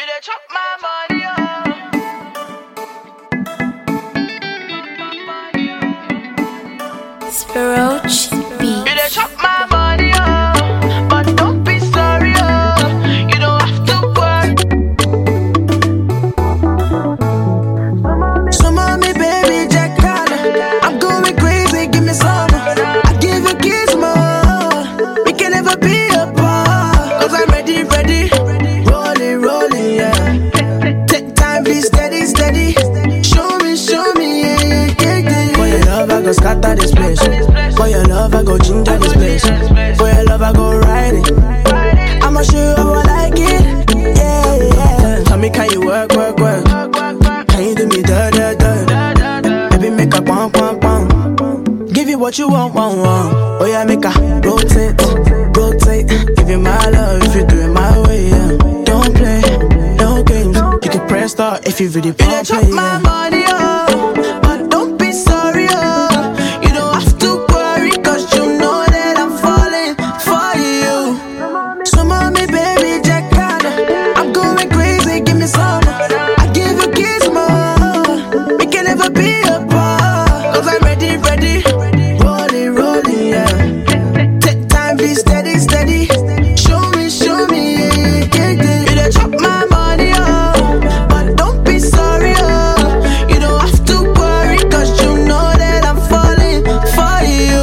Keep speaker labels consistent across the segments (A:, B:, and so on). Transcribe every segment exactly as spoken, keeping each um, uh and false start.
A: You dey chop my money, oh.
B: Spiroch beat.
A: You dey chop my money, oh. But don't be sorry, oh. You don't have to worry.
C: So mommy, baby, Jack Carter, I'm going crazy, give me some. I give you kiss more. We can never be apart. Cause I'm ready, ready. Rolling, rolling, yeah. Take time, be steady, steady. Show me, show me, yeah, yeah, yeah. For your love, I go scatter this place. For your love, I go ginger this place. For your love, I go ride it. I'ma show you how I like it. Yeah, yeah. Tell me, can you work, work, work? Can you do me dirt, dirt, dirt? Baby, make a pom, pom, pom. Give you what you want, want, want. Oh yeah, make a rotate, rotate. Give you my love if you do it my way, yeah. Don't play, no games. You can press start if you really want to play, yeah. You chop my money, oh. But don't be sorry, oh. You don't have to worry, cause you know that I'm falling for you. So mommy, baby, Jack Carter, I'm going crazy, give me some. I give you kiss more. We can never be apart. Cause I'm ready, ready. Rolling, rolling, yeah. Take time, be steady, steady. Show me, show me, yeah, yeah, yeah. You dey chop my money, oh. But don't be sorry, oh. You don't have to worry, cause you know that I'm falling for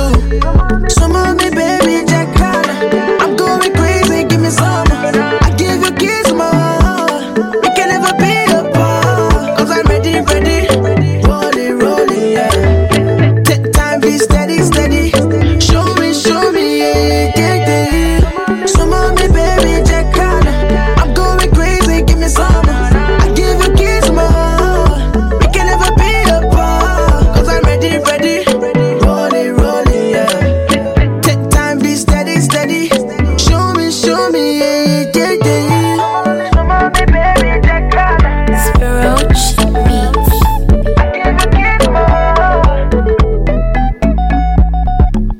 C: you. So mommy, baby, Jack Carter, I'm going crazy, give me some. I give you kiss more. We can never be apart. Cause I'm ready, ready. Rolling, rolling, yeah. Take time, be steady, steady. Show me, show me, yeah, yeah, yeah. So mommy, baby, Jack Carter, I'm going crazy, give me some. I give you kiss more. We can never be apart. Cause I'm ready, ready. Rolling, rolling, yeah. Take time, be steady, steady. Show me, show me, yeah, yeah, yeah. So mommy, baby, Jack Carter.
B: Spiroch beat.